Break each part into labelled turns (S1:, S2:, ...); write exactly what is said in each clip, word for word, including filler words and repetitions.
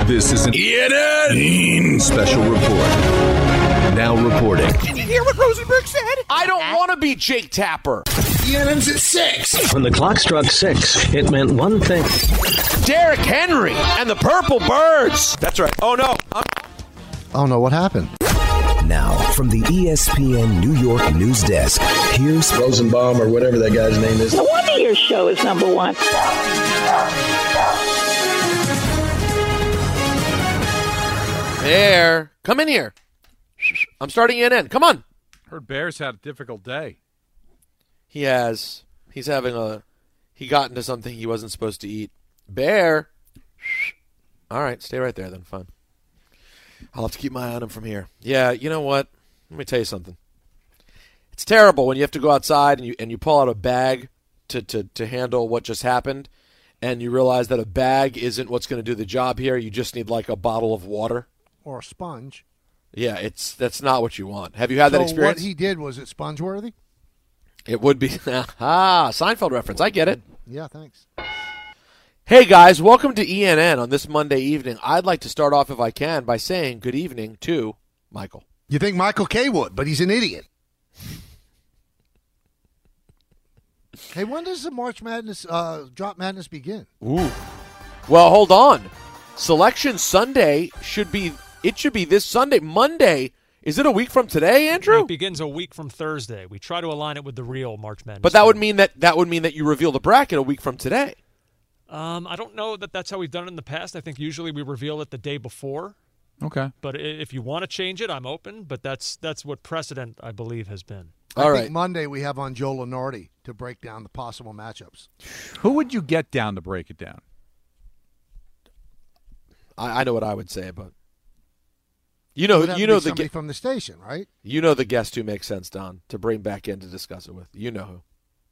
S1: This is an E N N special report. Now reporting.
S2: Did you hear what Rosenberg said?
S3: I don't want to be Jake Tapper.
S2: E N N's at six.
S4: When the clock struck six, it meant one thing.
S3: Derrick Henry and the Purple Birds. That's right. Oh, no. I'm-
S5: Oh, no. What happened?
S6: Now, from the E S P N New York news desk, here's
S7: Rosenbaum or whatever that guy's name is.
S8: No wonder your show is number one.
S3: There. Come in here. I'm starting E N N. Come on.
S9: Heard Bears had a difficult day.
S3: He has. He's having a. He got into something he wasn't supposed to eat. Bear. All right, stay right there then. Fine. I'll have to keep my eye on him from here. Yeah, you know what? Let me tell you something. It's terrible when you have to go outside and you and you pull out a bag to, to, to handle what just happened, and you realize that a bag isn't what's going to do the job here. You just need like a bottle of water.
S5: Or a sponge.
S3: Yeah, it's that's not what you want. Have you had
S5: so
S3: that experience?
S5: What he did, was it sponge-worthy?
S3: It would be. Ah, Seinfeld reference. I get it.
S5: Yeah, thanks.
S3: Hey, guys. Welcome to E N N on this Monday evening. I'd like to start off, if I can, by saying good evening to Michael.
S5: You think Michael K. would, but he's an idiot. Hey, when does the March Madness, uh, Drop Madness begin?
S3: Ooh. Well, hold on. Selection Sunday should be, it should be this Sunday. Monday. Is it a week from today, Andrew?
S10: It begins a week from Thursday. We try to align it with the real March Madness.
S3: But that would mean that that would mean that you reveal the bracket a week from today.
S10: Um, I don't know that that's how we've done it in the past. I think usually we reveal it the day before.
S9: Okay.
S10: But if you want to change it, I'm open. But that's that's what precedent, I believe, has been.
S5: I
S3: All
S5: think
S3: right.
S5: Monday we have on Joe Lenardi to break down the possible matchups.
S9: Who would you get down to break it down?
S3: I, I know what I would say, but you know,
S5: It would have
S3: you
S5: to
S3: know
S5: be
S3: the
S5: somebody
S3: ge-
S5: from the station, right?
S3: you know the guest who makes sense, Don, to bring back in to discuss it with. You know who.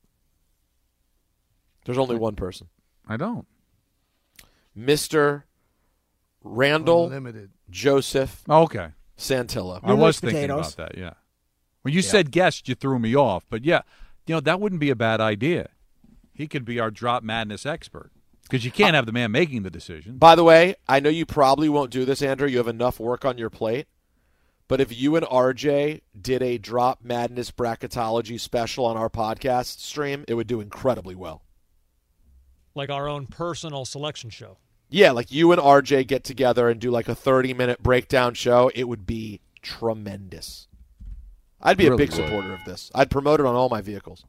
S3: There's only one person,
S9: I don't.
S3: Mister Randall
S5: Unlimited.
S3: Joseph
S9: Oh, okay.
S3: Santillo.
S9: I was
S2: mashed
S9: thinking
S2: potatoes.
S9: about that, yeah. When you said guest, you threw me off. But, yeah, you know, that wouldn't be a bad idea. He could be our Drop Madness expert because you can't have the man making the decision.
S3: By the way, I know you probably won't do this, Andrew. You have enough work on your plate. But if you and R J did a Drop Madness bracketology special on our podcast stream, it would do incredibly well.
S10: Like our own personal selection show.
S3: Yeah, like you and R J get together and do like a thirty-minute breakdown show. It would be tremendous. I'd be
S9: Really
S3: a big
S9: would.
S3: supporter of this. I'd promote it on all my vehicles.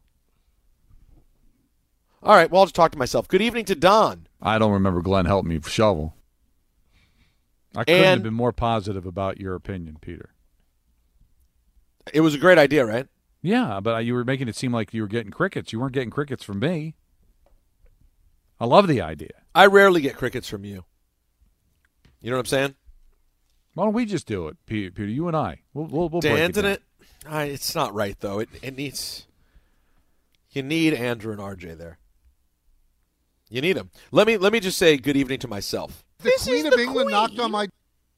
S3: All right, well, I'll just talk to myself. Good evening to Don.
S9: I don't remember Glenn helped me shovel. I couldn't
S3: And-
S9: have been more positive about your opinion, Peter.
S3: It was a great idea, right?
S9: Yeah, but you were making it seem like you were getting crickets. You weren't getting crickets from me. I love the idea.
S3: I rarely get crickets from you. You know what I'm saying?
S9: Why don't we just do it, Peter? Peter you and I. We'll, we'll, we'll break
S3: Dan,
S9: it down.
S3: it? I, it's not right, though. It, it needs – you need Andrew and R J there. You need them. Let me, let me just say good evening to myself.
S5: The Queen of England knocked on my...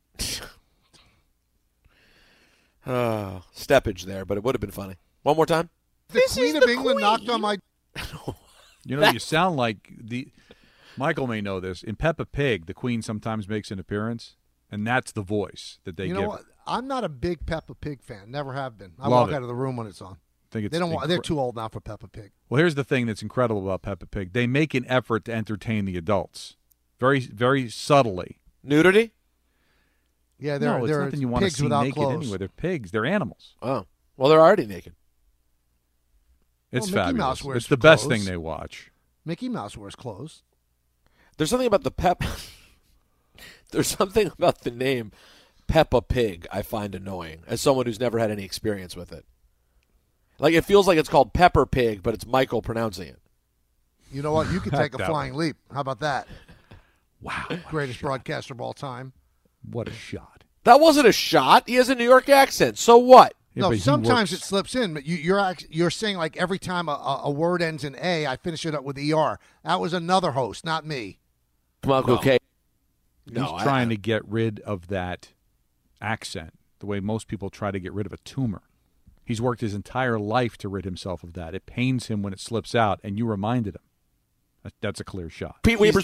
S3: Uh, steppage there, but it would have been funny. One more time.
S5: The Queen of England knocked on my...
S9: You know, you sound like the Michael may know this. In Peppa Pig, the Queen sometimes makes an appearance, and that's the voice that they
S5: You
S9: give.
S5: know
S9: her.
S5: what? I'm not a big Peppa Pig fan. Never have been. I
S9: Love
S5: walk
S9: it.
S5: out of the room when it's on.
S9: I think it's
S5: They don't want,
S9: incre-
S5: they're too old now for Peppa Pig.
S9: Well, here's the thing that's incredible about Peppa Pig. They make an effort to entertain the adults, very, very subtly.
S3: Nudity?
S5: Yeah, they're,
S9: no, it's
S5: they're
S9: nothing you want to
S5: pigs
S9: see
S5: without
S9: naked
S5: clothes.
S9: anyway. They're pigs. They're animals.
S3: Oh. Well, they're already naked.
S9: It's
S5: Well, Mickey
S9: fabulous.
S5: Mouse wears
S9: It's the best
S5: clothes.
S9: thing they watch.
S5: Mickey Mouse wears clothes.
S3: There's something about the Pep. There's something about the name Peppa Pig I find annoying as someone who's never had any experience with it. Like, it feels like it's called Pepper Pig, but it's Michael pronouncing it.
S5: You know what? You could take a
S9: That
S5: flying leap. How about that?
S9: Wow.
S5: Greatest broadcaster of all time.
S9: What a shot.
S3: That wasn't a shot. He has a New York accent. So what?
S9: Yeah,
S5: no,
S9: but he
S5: sometimes
S9: works-
S5: it slips in, but you, you're act- you're saying like every time a, a, a word ends in A, I finish it up with E R. That was another host, not me.
S3: Michael
S9: No.
S3: K.
S9: He's
S3: No, I-
S9: trying
S3: I-
S9: to get rid of that accent the way most people try to get rid of a tumor. He's worked his entire life to rid himself of that. It pains him when it slips out, and you reminded him. That- That's a clear shot.
S3: Pete Weber's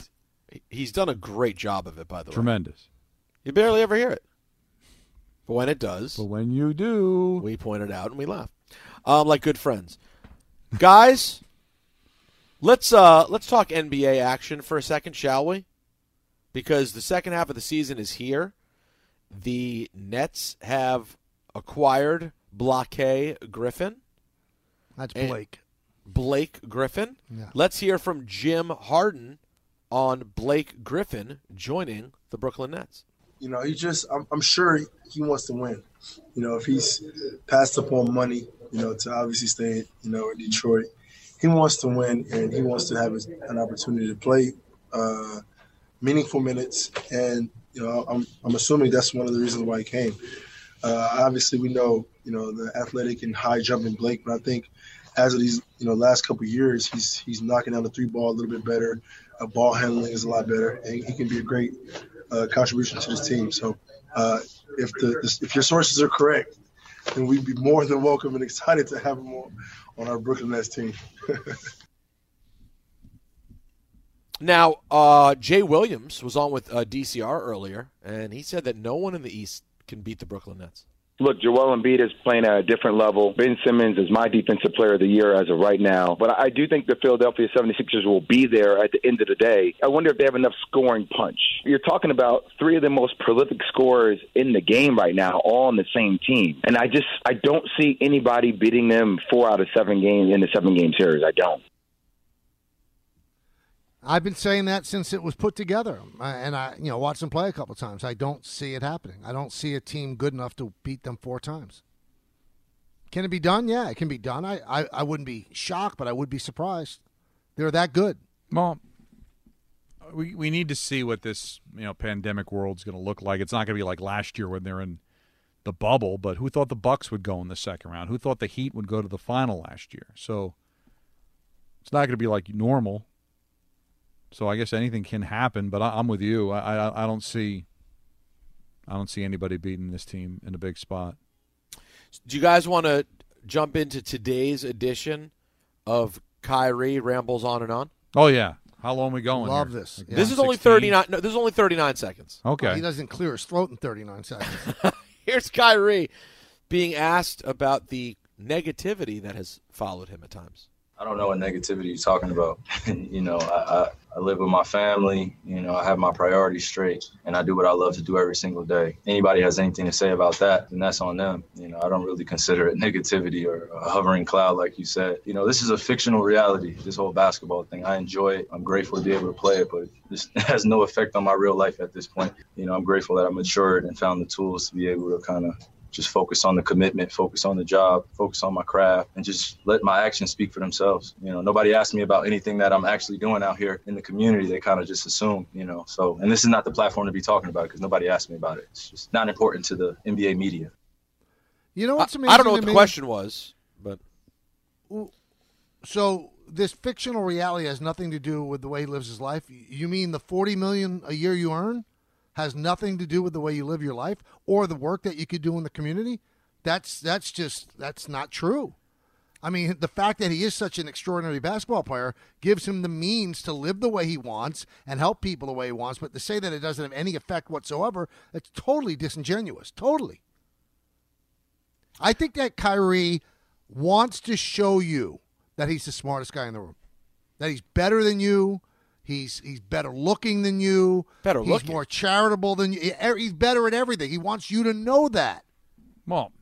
S3: He's done a great job of it, by the way.
S9: Tremendous.
S3: You barely ever hear it. But when it does,
S9: but when you do,
S3: we point it out and we laugh. Um, like good friends. Guys, let's uh, let's talk N B A action for a second, shall we? Because the second half of the season is here. The Nets have acquired Blake Griffin.
S5: That's Blake.
S3: Blake Griffin.
S5: Yeah.
S3: Let's hear from Jim Harden on Blake Griffin joining the Brooklyn Nets.
S7: You know, he just, I'm, I'm sure he wants to win. You know, if he's passed up on money, you know, to obviously stay, you know, in Detroit, he wants to win and he wants to have an opportunity to play uh, meaningful minutes. And, you know, I'm, I'm assuming that's one of the reasons why he came. Uh, obviously, we know, you know, the athletic and high jumping Blake, but I think as of these, you know, last couple of years, he's he's knocking down the three ball a little bit better. Uh, ball handling is a lot better, and he can be a great uh, contribution to this team. So, uh, if the, the if your sources are correct, then we'd be more than welcome and excited to have him on, on our Brooklyn Nets team.
S3: Now, uh, Jay Williams was on with uh, D C R earlier, and he said that no one in the East can beat the Brooklyn Nets.
S11: Look, Joel Embiid is playing at a different level. Ben Simmons is my defensive player of the year as of right now. But I do think the Philadelphia seventy-sixers will be there at the end of the day. I wonder if they have enough scoring punch. You're talking about three of the most prolific scorers in the game right now, all on the same team. And I just I don't see anybody beating them four out of seven games in the seven-game series. I don't.
S5: I've been saying that since it was put together, and I, you know, watched them play a couple times. I don't see it happening. I don't see a team good enough to beat them four times. Can it be done? Yeah, it can be done. I, I, I wouldn't be shocked, but I would be surprised. They're that good.
S9: Well, we we need to see what this you know pandemic world's going to look like. It's not going to be like last year when they're in the bubble. But who thought the Bucks would go in the second round? Who thought the Heat would go to the final last year? So it's not going to be like normal. So I guess anything can happen, but I, I'm with you. I, I I don't see I don't see anybody beating this team in a big spot.
S3: Do you guys want to jump into today's edition of Kyrie Rambles On and On?
S9: Oh yeah, how long are we going?
S5: Love
S9: here?
S5: this.
S9: Like
S5: Yeah.
S3: This is only thirty-nine. No, this is only thirty-nine seconds.
S9: Okay.
S5: Well, he doesn't clear his throat in thirty-nine seconds.
S3: Here's Kyrie being asked about the negativity that has followed him at times.
S12: I don't know what negativity you're talking about. you know, I, I, I live with my family. You know, I have my priorities straight, and I do what I love to do every single day. Anybody has anything to say about that, then that's on them. You know, I don't really consider it negativity or a hovering cloud, like you said. You know, this is a fictional reality, this whole basketball thing. I enjoy it. I'm grateful to be able to play it, but this has no effect on my real life at this point. You know, I'm grateful that I matured and found the tools to be able to kind of just focus on the commitment, focus on the job, focus on my craft, and just let my actions speak for themselves. You know, nobody asked me about anything that I'm actually doing out here in the community. They kind of just assume, you know. So, and this is not the platform to be talking about it because nobody asked me about it. It's just not important to the N B A media.
S5: You know what's
S3: I,
S5: amazing
S3: I don't know
S5: to
S3: what the
S5: me?
S3: question was, but
S5: So this fictional reality has nothing to do with the way he lives his life. You mean the forty million dollars a year you earn has nothing to do with the way you live your life or the work that you could do in the community? That's that's just that's not true. I mean, the fact that he is such an extraordinary basketball player gives him the means to live the way he wants and help people the way he wants, but to say that it doesn't have any effect whatsoever, it's totally disingenuous. Totally. I think that Kyrie wants to show you that he's the smartest guy in the room, that he's better than you, he's he's better looking than you,
S3: Better
S5: he's
S3: looking.
S5: more charitable than you. He's better at everything. He wants you to know that.
S9: Well,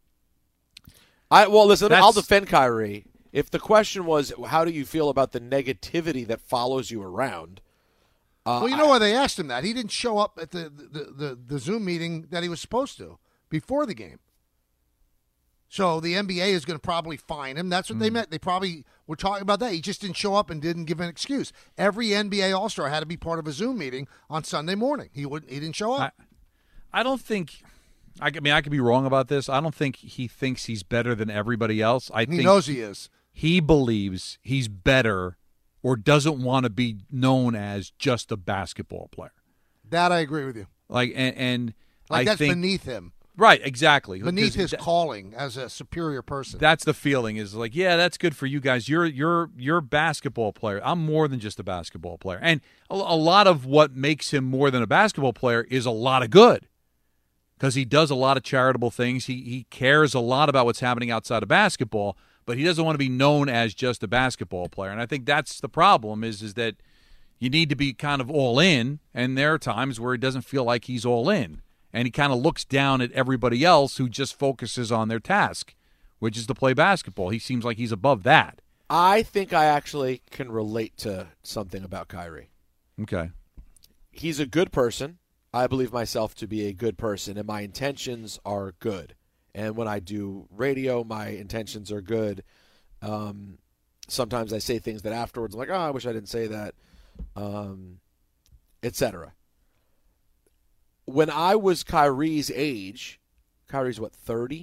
S3: I well listen.
S9: That's-
S3: I'll defend Kyrie. If the question was, how do you feel about the negativity that follows you around? Uh,
S5: Well, you know why they asked him that? He didn't show up at the the, the the Zoom meeting that he was supposed to before the game. So the N B A is going to probably fine him. That's what
S9: Mm.
S5: they meant. They probably were talking about that. He just didn't show up and didn't give an excuse. Every N B A All-Star had to be part of a Zoom meeting on Sunday morning. He wouldn't. He didn't show up.
S9: I, I don't think. I mean, I could be wrong about this. I don't think he thinks he's better than everybody else. I
S5: he
S9: think
S5: knows he is.
S9: He believes he's better, or doesn't want to be known as just a basketball player.
S5: That I agree with you.
S9: Like, and, and
S5: Like
S9: I
S5: that's
S9: think
S5: beneath him.
S9: Right, exactly.
S5: Beneath his
S9: that,
S5: calling as a superior person.
S9: That's the feeling is like, yeah, that's good for you guys. You're you're you're a basketball player. I'm more than just a basketball player. And a, a lot of what makes him more than a basketball player is a lot of good. Because he does a lot of charitable things. He he cares a lot about what's happening outside of basketball, but he doesn't want to be known as just a basketball player. And I think that's the problem is is that you need to be kind of all in, and there are times where he doesn't feel like he's all in. And he kind of looks down at everybody else who just focuses on their task, which is to play basketball. He seems like he's above that.
S3: I think I actually can relate to something about Kyrie.
S9: Okay.
S3: He's a good person. I believe myself to be a good person, and my intentions are good. And when I do radio, my intentions are good. Um, sometimes I say things that afterwards I'm like, oh, I wish I didn't say that, um, et cetera. When I was Kyrie's age, Kyrie's what, thirty?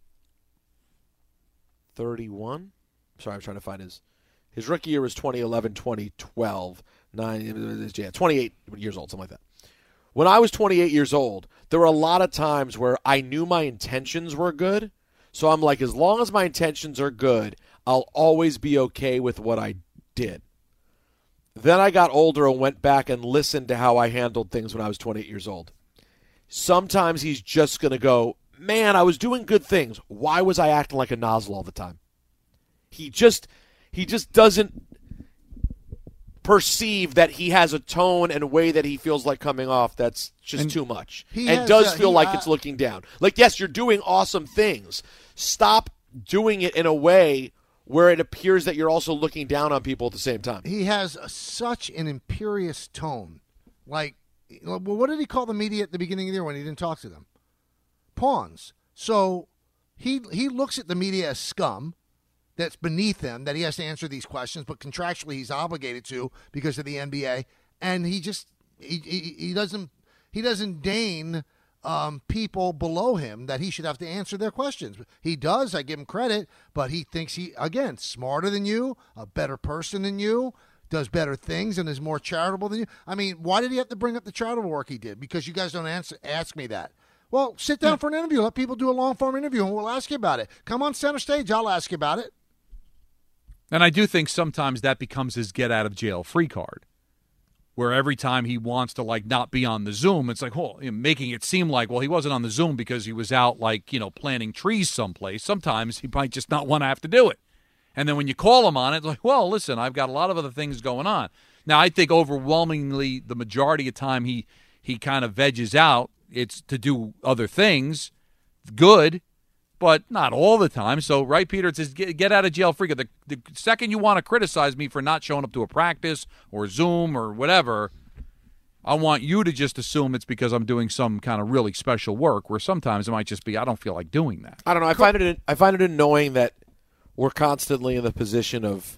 S3: thirty-one? Sorry, I'm trying to find his his rookie year was twenty eleven, twenty twelve, nine, yeah, twenty-eight years old, something like that. When I was twenty-eight years old, there were a lot of times where I knew my intentions were good. So I'm like, as long as my intentions are good, I'll always be okay with what I did. Then I got older and went back and listened to how I handled things when I was twenty-eight years old. Sometimes he's just going to go, man, I was doing good things. Why was I acting like a nozzle all the time? He just he just doesn't perceive that he has a tone and a way that he feels like coming off that's just
S9: and
S3: too much.
S5: he
S3: And
S5: has,
S3: does
S5: uh,
S3: feel
S5: he,
S3: like
S5: uh,
S3: it's looking down. Like, yes, you're doing awesome things. Stop doing it in a way where it appears that you're also looking down on people at the same time.
S5: He has a, such an imperious tone. Like, well, what did he call the media at the beginning of the year when he didn't talk to them? Pawns. So he he looks at the media as scum that's beneath him, that he has to answer these questions, but contractually he's obligated to because of the N B A. And he just he he, he doesn't he doesn't deign um, people below him that he should have to answer their questions. He does, I give him credit, but he thinks he, again, smarter than you, a better person than you, does better things, and is more charitable than you. I mean, why did he have to bring up the charitable work he did? Because you guys don't answer, ask me that. Well, sit down for an interview. Let people do a long-form interview, and we'll ask you about it. Come on center stage. I'll ask you about it.
S9: And I do think sometimes that becomes his get-out-of-jail-free card, where every time he wants to, like, not be on the Zoom, it's like, well, you know, making it seem like, well, he wasn't on the Zoom because he was out, like, you know, planting trees someplace. Sometimes he might just not want to have to do it. And then when you call him on it, it's like, well, listen, I've got a lot of other things going on. Now, I think overwhelmingly the majority of time he, he kind of veggies out. It's to do other things, good, but not all the time. So, right, Peter, it says get, get out of jail free. The, the second you want to criticize me for not showing up to a practice or Zoom or whatever, I want you to just assume it's because I'm doing some kind of really special work, where sometimes it might just be I don't feel like doing that.
S3: I don't know. I find it I find it annoying that we're constantly in the position of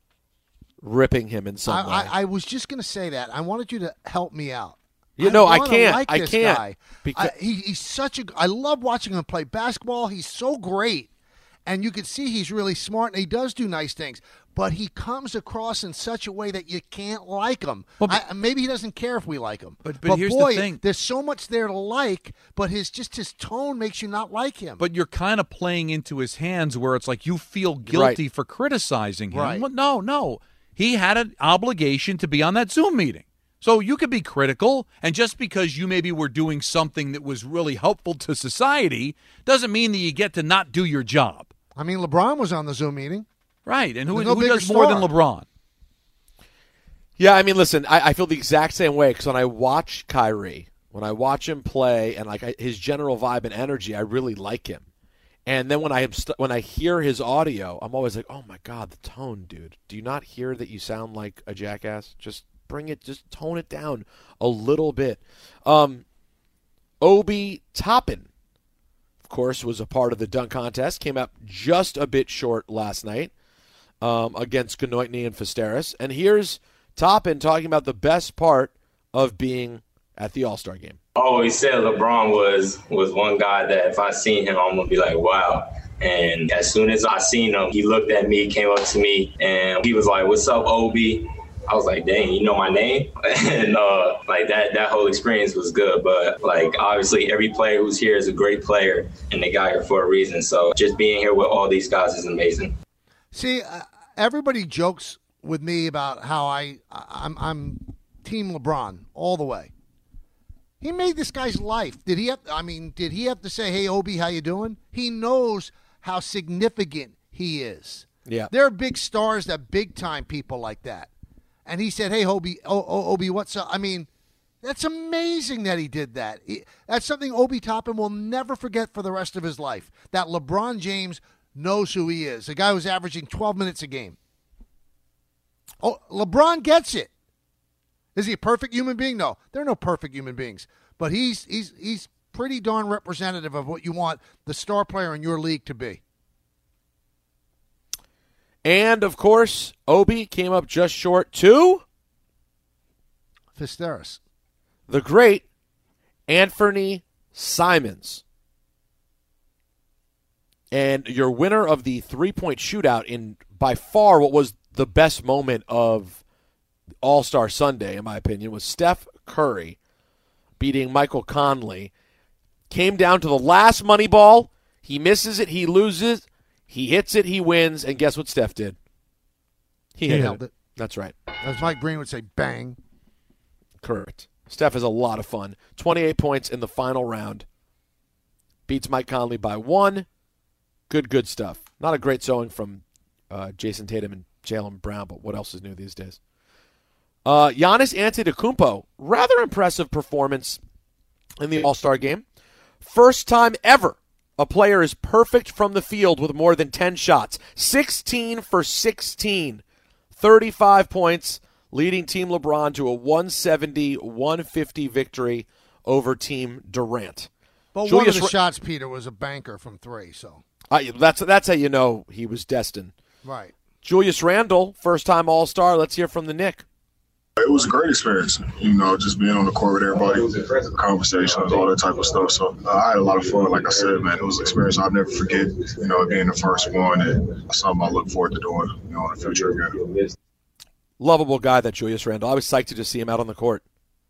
S3: ripping him in some
S5: I,
S3: way.
S5: I, I was just going to say that. I wanted you to help me out.
S3: You know, I
S5: wanna
S3: can't.
S5: Like
S3: I
S5: this
S3: can't.
S5: Guy.
S3: Because
S5: I, he, he's such a. I love watching him play basketball. He's so great, and you can see he's really smart, and he does do nice things. But he comes across in such a way that you can't like him.
S9: Well, but,
S5: I, maybe he doesn't care if we like him.
S9: But, but, but here's
S5: boy,
S9: the thing:
S5: there's so much there to like, but his just his tone makes you not like him.
S9: But you're kind of playing into his hands, where it's like you feel guilty
S3: right.
S9: for criticizing him.
S5: Right.
S9: Well, no, no, he had an obligation to be on that Zoom meeting. So you could be critical, and just because you maybe were doing something that was really helpful to society doesn't mean that you get to not do your job.
S5: I mean, LeBron was on the Zoom meeting.
S9: Right, and who,
S5: no
S9: who does more than LeBron?
S3: Yeah, I mean, listen, I, I feel the exact same way because when I watch Kyrie, when I watch him play and like I, his general vibe and energy, I really like him. And then when I am st- when I hear his audio, I'm always like, oh my God, the tone, dude. Do you not hear that you sound like a jackass? Just bring it, just tone it down a little bit. Um, Obi Toppin, of course, was a part of the dunk contest. Came up just a bit short last night um, against Kanoitny and Festeris. And here's Toppin talking about the best part of being at the All-Star game.
S13: I always said LeBron was was one guy that if I seen him, I'm going to be like, wow. And as soon as I seen him, he looked at me, came up to me, and he was like, what's up, Obi? I was like, dang, you know my name? And uh, like that that whole experience was good. But like obviously every player who's here is a great player, and they got here for a reason. So just being here with all these guys is amazing.
S5: See, uh, everybody jokes with me about how I I'm, I'm Team LeBron all the way. He made this guy's life. Did he have? I mean, did he have to say, "Hey, Obi, how you doing?" He knows how significant he is.
S3: Yeah,
S5: there are big stars that big time people like that. And he said, "Hey, Obi, oh, oh, Obi, what's up?" I mean, that's amazing that he did that. He, that's something Obi Toppin will never forget for the rest of his life. That LeBron James knows who he is. A guy who's averaging twelve minutes a game. Oh, LeBron gets it. Is he a perfect human being? No, there are no perfect human beings. But he's he's he's pretty darn representative of what you want the star player in your league to be.
S3: And, of course, Obi came up just short to
S5: Fisteris.
S3: The great Anthony Simons. And your winner of the three-point shootout in by far what was the best moment of All-Star Sunday, in my opinion, was Steph Curry beating Michael Conley. Came down to the last money ball. He misses it. He loses. He hits it. He wins. And guess what Steph did? He,
S5: he
S3: hit
S5: held
S3: it.
S5: it.
S3: That's right.
S5: As Mike Breen would say, bang.
S3: Correct. Steph is a lot of fun. twenty-eight points in the final round. Beats Mike Conley by one. Good, good stuff. Not a great showing from uh, Jason Tatum and Jaylen Brown, but what else is new these days? Uh, Giannis Antetokounmpo, rather impressive performance in the All-Star game. First time ever a player is perfect from the field with more than ten shots. sixteen for sixteen. thirty-five points, leading Team LeBron to a one seventy one fifty victory over Team Durant.
S5: But
S3: Julius
S5: one of the
S3: Ra-
S5: shots, Peter, was a banker from three, so.
S3: Uh, that's, that's how you know he was destined.
S5: Right.
S3: Julius Randle, first-time All-Star. Let's hear from the Knick.
S14: It was a great experience, you know, just being on the court with everybody, conversations, all that type of stuff. So uh, I had a lot of fun. Like I said, man, it was an experience I'll never forget, you know, being the first one, and something I look forward to doing, you know, in the future again.
S3: Lovable guy, that Julius Randle. I was psyched to just see him out on the court.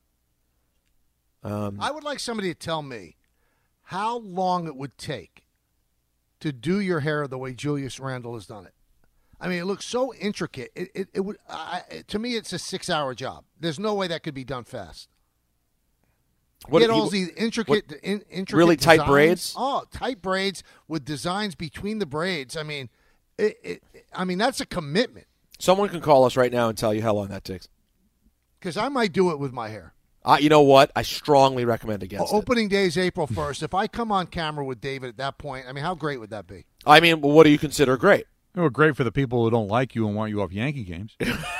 S3: Um,
S5: I would like somebody to tell me how long it would take to do your hair the way Julius Randle has done it. I mean, it looks so intricate. It it, it would I, to me, it's a six-hour job. There's no way that could be done fast.
S3: What,
S5: Get
S3: he,
S5: all these intricate,
S3: what,
S5: in, intricate
S3: really tight
S5: designs.
S3: braids.
S5: Oh, tight braids with designs between the braids. I mean, it, it, I mean that's a commitment.
S3: Someone can call us right now and tell you how long that takes.
S5: Because I might do it with my hair.
S3: Uh, you know what? I strongly recommend against
S5: o-
S3: it.
S5: Opening day is April first. If I come on camera with David at that point, I mean, how great would that be?
S3: I mean, well, what do you consider great?
S9: It would be great for the people who don't like you and want you off Yankee games.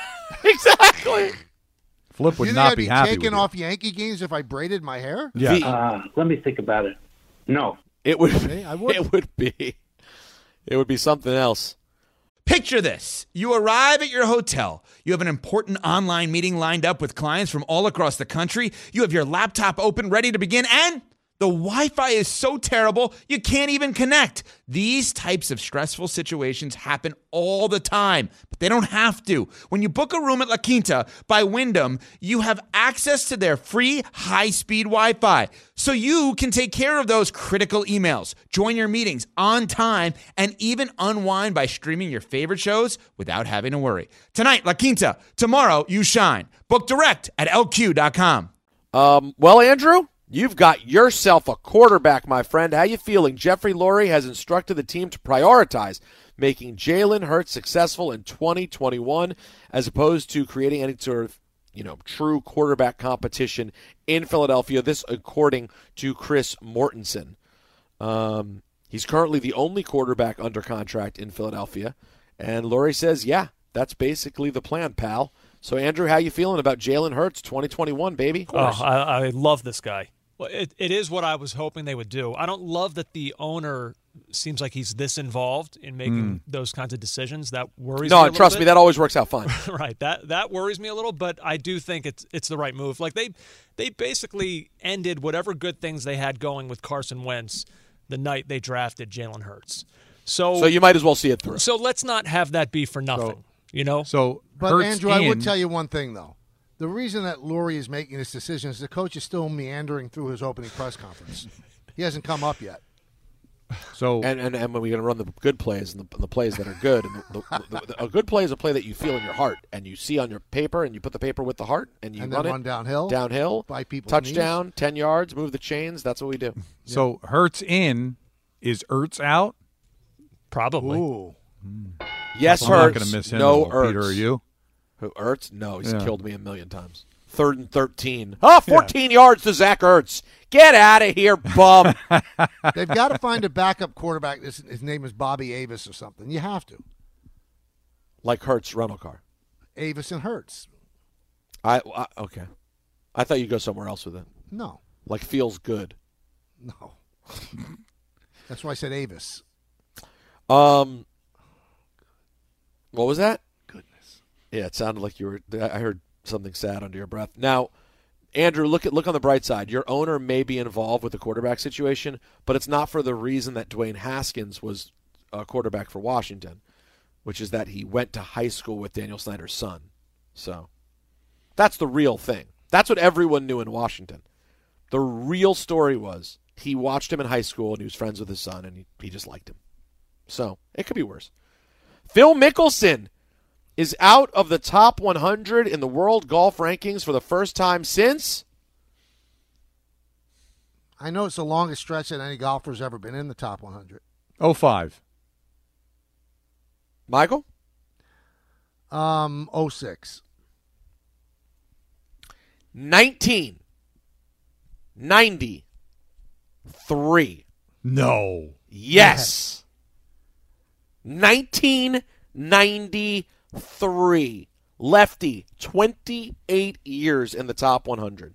S3: Exactly.
S9: Flip would
S5: you think
S9: not
S5: I'd
S9: be
S5: be
S9: happy
S5: taking
S9: with
S5: off Yankee games if I braided my hair?
S9: Yeah.
S15: Uh, let me think about it. No.
S3: It would.
S5: Okay, I would.
S3: It would be. It would be something else.
S16: Picture this. You arrive at your hotel. You have an important online meeting lined up with clients from all across the country. You have your laptop open, ready to begin, and the Wi-Fi is so terrible you can't even connect. These types of stressful situations happen all the time, but they don't have to. When you book a room at La Quinta by Wyndham, you have access to their free high-speed Wi-Fi, so you can take care of those critical emails, join your meetings on time, and even unwind by streaming your favorite shows without having to worry. Tonight, La Quinta. Tomorrow, you shine. Book direct at L Q dot com.
S3: Um, well, Andrew, you've got yourself a quarterback, my friend. How you feeling? Jeffrey Lurie has instructed the team to prioritize making Jalen Hurts successful in twenty twenty-one as opposed to creating any sort of, you know, true quarterback competition in Philadelphia. This according to Chris Mortensen. Um, he's currently the only quarterback under contract in Philadelphia. And Lurie says, yeah, that's basically the plan, pal. So, Andrew, how you feeling about Jalen Hurts twenty twenty-one, baby?
S10: Oh, I, I love this guy. Well, it, it is what I was hoping they would do. I don't love that the owner seems like he's this involved in making
S3: Mm.
S10: those kinds of decisions. That worries
S3: No,
S10: me a little
S3: trust
S10: bit.
S3: me, that always works out fine.
S10: Right. That that worries me a little, but I do think it's it's the right move. Like they they basically ended whatever good things they had going with Carson Wentz the night they drafted Jalen Hurts. So
S3: So you might as well see it through.
S10: So let's not have that be for nothing. You know.
S9: So,
S5: But
S9: Hurts
S5: Andrew, I would
S9: in-
S5: tell you one thing though. The reason that Lurie is making this decision is the coach is still meandering through his opening press conference. He hasn't come up yet.
S9: So
S3: and and, and when we're going to run the good plays and the, the plays that are good, and the, the, the, the, a good play is a play that you feel in your heart and you see on your paper, and you put the paper with the heart and you
S5: And
S3: run
S5: then
S3: it
S5: run downhill,
S3: downhill,
S5: by people's
S3: touchdown,
S5: knees.
S3: ten yards, move the chains. That's what we do.
S9: So Hurts in, is Ertz out?
S10: Probably.
S5: Ooh.
S3: Yes,
S9: I'm not
S3: Hurts.
S9: going to miss him.
S3: No,
S9: at all.
S3: Ertz.
S9: Peter, are you?
S3: Who, Ertz? No, he's
S9: Yeah.
S3: killed me a million times. Third and thirteen. Oh, fourteen yards to Zach Ertz. Get out of here, bum.
S5: They've got to find a backup quarterback. His, his name is Bobby Avis or something. You have to.
S3: Like Hertz rental car.
S5: Avis and Hurts.
S3: I, I okay. I thought you'd go somewhere else with it.
S5: No.
S3: Like feels good.
S5: No. That's why I said Avis.
S3: Um. What was that?
S5: Goodness.
S3: Yeah, it sounded like you were. I heard something sad under your breath. Now, Andrew, look at look on the bright side. Your owner may be involved with the quarterback situation, but it's not for the reason that Dwayne Haskins was a quarterback for Washington, which is that he went to high school with Daniel Snyder's son. So that's the real thing. That's what everyone knew in Washington. The real story was he watched him in high school and he was friends with his son and he, he just liked him. So it could be worse. Phil Mickelson is out of the top one hundred in the world golf rankings for the first time since.
S5: I know it's the longest stretch that any golfer's ever been in the top one hundred.
S9: Oh five.
S3: Michael?
S5: Um, oh six.
S3: nineteen ninety-three.
S9: No.
S3: Yes. nineteen ninety-three. Lefty, twenty-eight years in the top one hundred.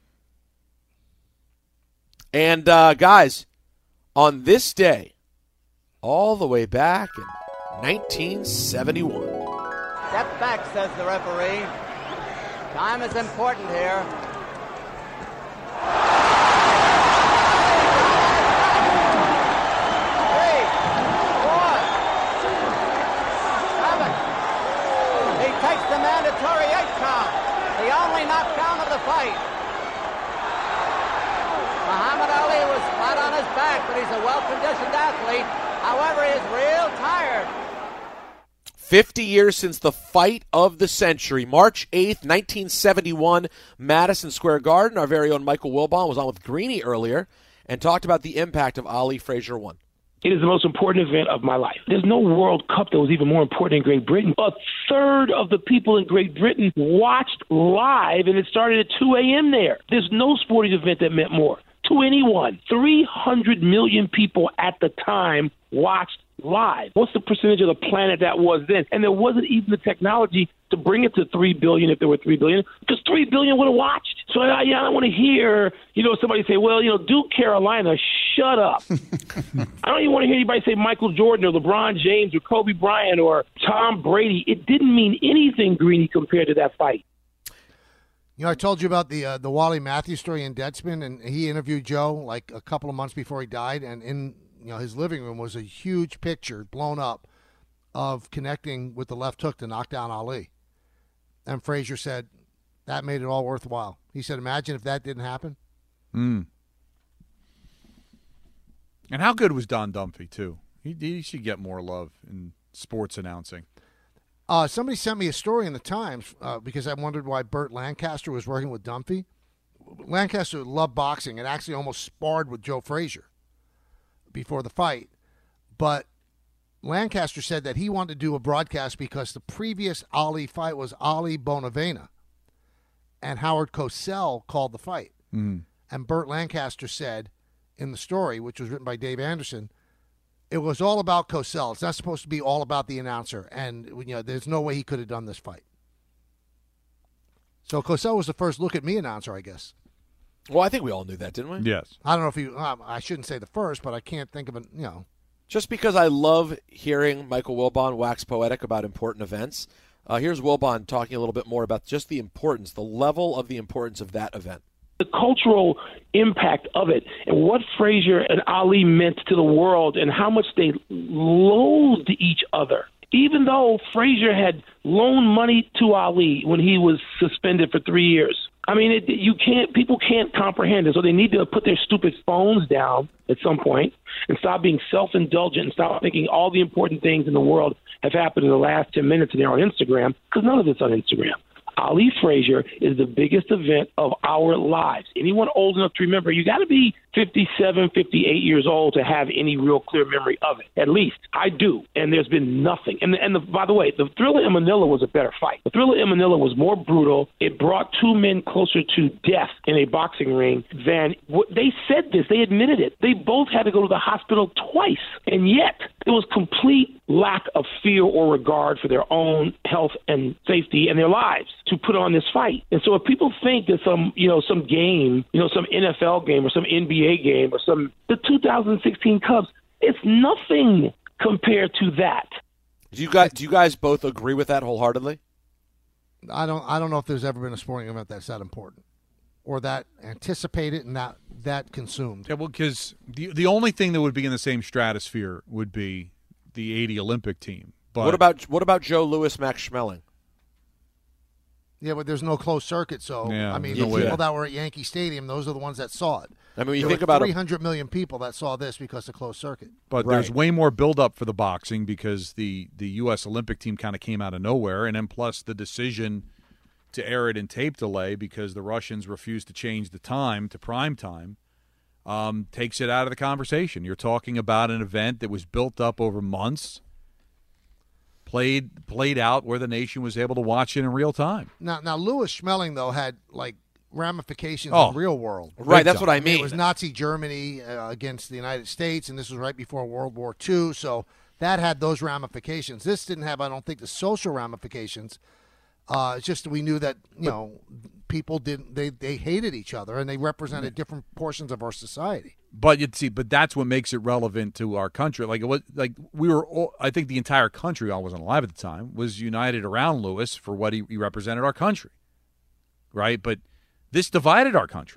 S3: And, uh, guys, on this day, all the way back in nineteen seventy-one.
S17: Step back, says the referee. Time is important here. Three, four, seven. He takes the mandatory eight count, the only knockdown of the fight. Muhammad Ali was flat on his back, but he's a well-conditioned athlete. However, he is real tired.
S3: fifty years since the fight of the century. March eighth, nineteen seventy-one, Madison Square Garden. Our very own Michael Wilbon was on with Greeny earlier and talked about the impact of Ali Frazier one.
S18: It is the most important event of my life. There's no World Cup that was even more important in Great Britain. A third of the people in Great Britain watched live, and it started at two a.m. there. There's no sporting event that meant more to anyone. three hundred million people at the time watched live. What's the percentage of the planet that was then? And there wasn't even the technology to bring it to three billion if there were three billion, because three billion would have watched. So I, I don't want to hear, you know, somebody say, well, you know, Duke Carolina, shut up. I don't even want to hear anybody say Michael Jordan or LeBron James or Kobe Bryant or Tom Brady. It didn't mean anything, Greeny, compared to that fight.
S5: You know, I told you about the uh, the Wally Matthews story in Deadspin, and he interviewed Joe like a couple of months before he died, and in you know his living room was a huge picture blown up of connecting with the left hook to knock down Ali. And Frazier said that made it all worthwhile. He said, "Imagine if that didn't happen."
S9: Mm. And how good was Don Dumphy too? He, he should get more love in sports announcing.
S5: Uh, somebody sent me a story in the Times uh, because I wondered why Burt Lancaster was working with Dumphy. Lancaster loved boxing and actually almost sparred with Joe Frazier before the fight. But Lancaster said that he wanted to do a broadcast because the previous Ali fight was Ali Bonavena, and Howard Cosell called the fight.
S9: Mm.
S5: And Burt Lancaster said in the story, which was written by Dave Anderson, it was all about Cosell. It's not supposed to be all about the announcer. And, you know, there's no way he could have done this fight. So Cosell was the first look-at-me announcer, I guess.
S3: Well, I think we all knew that, didn't we?
S9: Yes.
S5: I don't know if he um, – I shouldn't say the first, but I can't think of it, you know.
S3: Just because I love hearing Michael Wilbon wax poetic about important events, uh, here's Wilbon talking a little bit more about just the importance, the level of the importance of that event.
S18: The cultural impact of it and what Frazier and Ali meant to the world and how much they loathed each other even though Frazier had loaned money to Ali when he was suspended for three years. I mean, it, you can't. People can't comprehend it, so they need to put their stupid phones down at some point and stop being self-indulgent and stop thinking all the important things in the world have happened in the last ten minutes and they're on Instagram, because none of it's on Instagram. Ali Frazier is the biggest event of our lives. Anyone old enough to remember, you got to be fifty-seven, fifty-eight years old to have any real clear memory of it. At least I do. And there's been nothing. And, and the, by the way, the Thriller in Manila was a better fight. The Thriller in Manila was more brutal. It brought two men closer to death in a boxing ring than they said this. They admitted it. They both had to go to the hospital twice. And yet it was complete lack of fear or regard for their own health and safety and their lives to put on this fight. And so if people think that some, you know, some game, you know, some N F L game or some N B A game or some, the two thousand sixteen Cubs, it's nothing compared to that.
S3: Do you guys, do you guys both agree with that wholeheartedly?
S5: I don't, I don't know if there's ever been a sporting event that's that important or that anticipated and that, that consumed.
S9: Yeah, well, because the, the only thing that would be in the same stratosphere would be the eighty Olympic team. But
S3: what about what about Joe Louis, Max Schmeling?
S5: Yeah, but there's no closed circuit, so
S9: yeah,
S5: I mean,
S9: no
S5: the
S9: way.
S5: people that were at Yankee Stadium, those are the ones that saw it.
S3: I mean, when you
S5: there
S3: think
S5: were
S3: about
S5: three hundred million people that saw this because of closed circuit.
S9: But
S3: Right.
S9: there's way more buildup for the boxing because the, the U S Olympic team kind of came out of nowhere, and then plus the decision to air it in tape delay because the Russians refused to change the time to prime time um, takes it out of the conversation. You're talking about an event that was built up over months, played played out where the nation was able to watch it in real time.
S5: Now, now Louis Schmeling though had like ramifications
S9: Oh,
S5: in the real world.
S3: Right, that's what I mean.
S5: It was Nazi Germany uh, against the United States, and this was right before World War Two, so that had those ramifications. This didn't have, I don't think, the social ramifications. Uh, it's just we knew that, you know, people didn't, they, they hated each other, and they represented different portions of our society.
S9: But you'd see, but that's what makes it relevant to our country. Like it was, like we were, all, I think the entire country, I wasn't alive at the time, was united around Lewis for what he, he represented our country, right? But this divided our country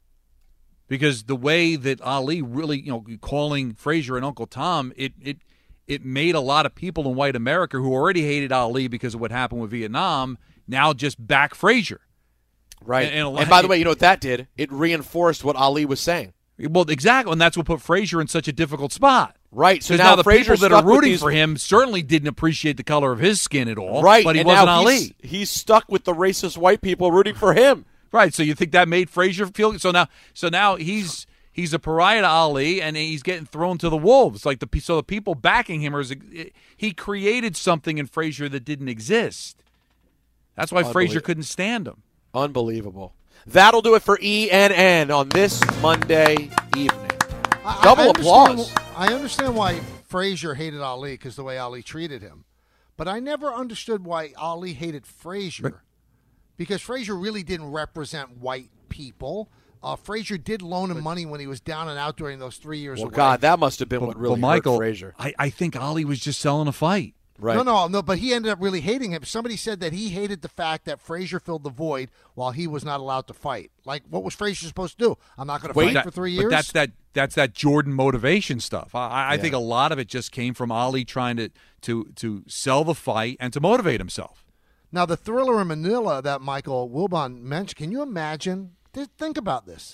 S9: because the way that Ali really, you know, calling Frazier and Uncle Tom, it it it made a lot of people in white America who already hated Ali because of what happened with Vietnam now just back Frazier,
S3: Right.
S9: And, and, a lot-
S3: and by the way, you know what that did? It reinforced what Ali was saying.
S9: Well, exactly, and that's what put Frazier in such a difficult spot.
S3: Right. So
S9: Because
S3: now,
S9: now the
S3: Frazier's
S9: people that are
S3: stuck with
S9: rooting
S3: these-
S9: for him certainly didn't appreciate the color of his skin at all.
S3: Right.
S9: But he
S3: and
S9: wasn't
S3: now
S9: Ali.
S3: He's, he's stuck with the racist white people rooting for him.
S9: Right. So you think that made Frazier feel so now? So now he's he's a pariah to Ali, and he's getting thrown to the wolves. Like the so the people backing him are he created something in Frazier that didn't exist. That's why Frazier couldn't stand him.
S3: Unbelievable. That'll do it for E N N on this Monday evening.
S5: I-
S3: Double
S5: I
S3: applause.
S5: understand- I understand why Frazier hated Ali because the way Ali treated him. But I never understood why Ali hated Frazier because Frazier really didn't represent white people. Uh, Frazier did loan him money when he was down and out during those three years
S3: Well,
S5: away.
S3: God, that must have been
S9: But,
S3: what really
S9: but Michael,
S3: hurt Frazier.
S9: I, I think Ali was just selling a fight.
S3: Right.
S5: No, no, no, but he ended up really hating him. Somebody said that he hated the fact that Frazier filled the void while he was not allowed to fight. Like, what was Frazier supposed to do? I'm not going to fight
S9: That-
S5: for three
S9: but
S5: years?
S9: that's that. That's that Jordan motivation stuff. I, I
S5: Yeah.
S9: think a lot of it just came from Ali trying to to to sell the fight and to motivate himself.
S5: Now, the Thriller in Manila that Michael Wilbon mentioned, can you imagine? Th- Think about this.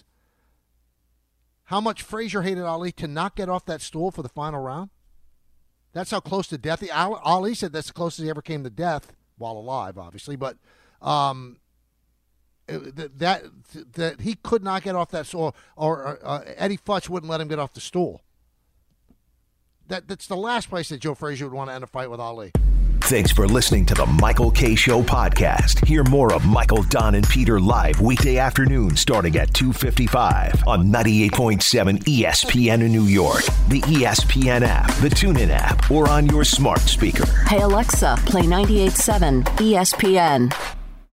S5: How much Frazier hated Ali to not get off that stool for the final round? That's how close to death. He, Ali Ali said that's the closest he ever came to death, while alive, obviously. But um, it- th- that that he could not get off that stool, or uh, Eddie Futch wouldn't let him get off the stool. That That's the last place that Joe Frazier would want to end a fight with Ali.
S6: Thanks for listening to the Michael K. Show podcast. Hear more of Michael, Don, and Peter live weekday afternoon starting at two fifty-five on ninety-eight point seven E S P N in New York, the E S P N app, the TuneIn app, or on your smart speaker.
S19: Hey Alexa, play ninety-eight point seven E S P N.